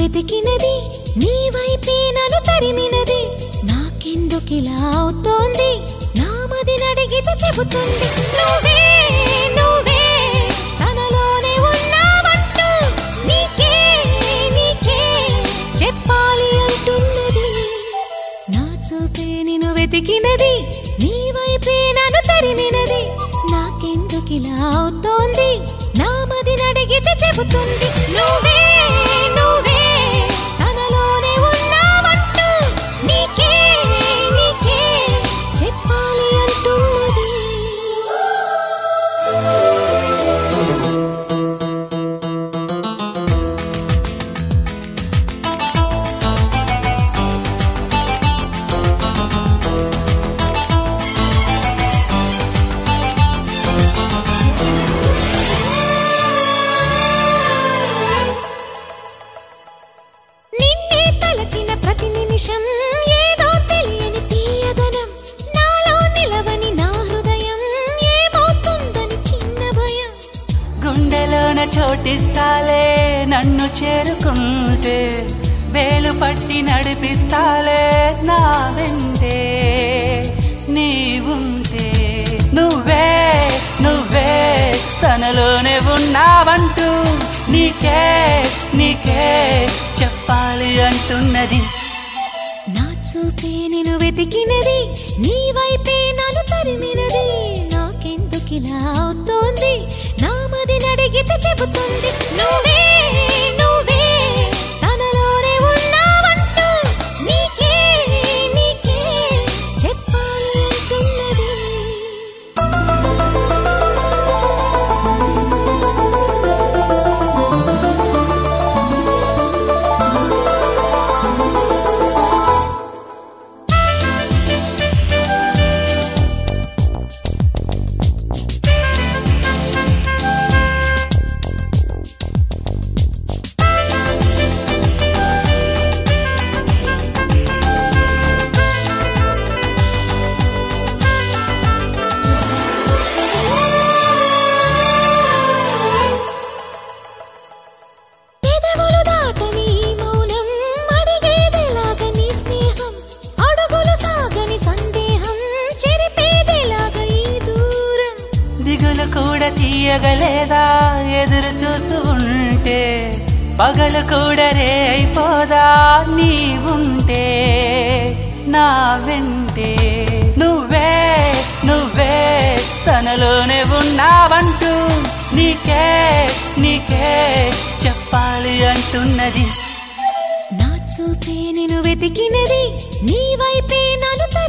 వెతికినది నీ వైపే నన్ను తరిమినది నాకెందుకిలా అవుతోంది నా మదిని అడిగితే చెబుతుంది నువ్వే నువ్వే తనలోనే ఉన్నావంటూ నీకే నీకే చెప్పాలి అంటున్నది నా చూపే నిన్ను వెతికినది నీ వైపే నన్ను తరిమినది నాకెందుకిలా అవుతోంది నా మదిని అడిగితే చెబుతుంది నువ్వే నువ్వే తనలోనే ఉన్నావంటూ నీకే నీకే చెప్పాలి అంటున్నది నిన్నే తలచిన ప్రతి నిమిషం ఏదో తెలియని తీయదనం నాలో నిలవని నా హృదయం ఏమవుతుందని చిన్న భయం గుండెలోన చోటిస్తాలే నన్ను చేరుకుంటే వేలు పట్టి నడిపిస్తాలే నా వెంటే నీవుంటే నువ్వే నువ్వే తనలోనే ఉన్నావంటూ నీకే నీకే చెప్పాలి అంటున్నది నా చూపే నిన్ను వెతికినది నీ వైపే నన్ను తరిమినది నాకెందుకిలా అవుతోంది నా మదిని అడిగితే చెబుతుంది నువ్వే నువ్వే తనలోనే ఉన్నావంటూ నీకే నీకే చెప్పాలి అంటున్నది పెదవులు దాటని మౌనం అడిగేదెలాగ నీ స్నేహం అడుగులు సాగని సందేహం చెరిపేదెలాగ ఈ దూరం దిగులు కూడా తీయగలేదా ఎదురు చూస్తూ ఉంటే పగలు కూడా రే అయిపోదా నీవుంటే నా వెంటే నువ్వే నువ్వే తనలోనే ఉన్నావంటూ నీకే నీకే చెప్పాలి అంటున్నది నా చూపే నిన్ను వెతికినది నీ వైపే నన్ను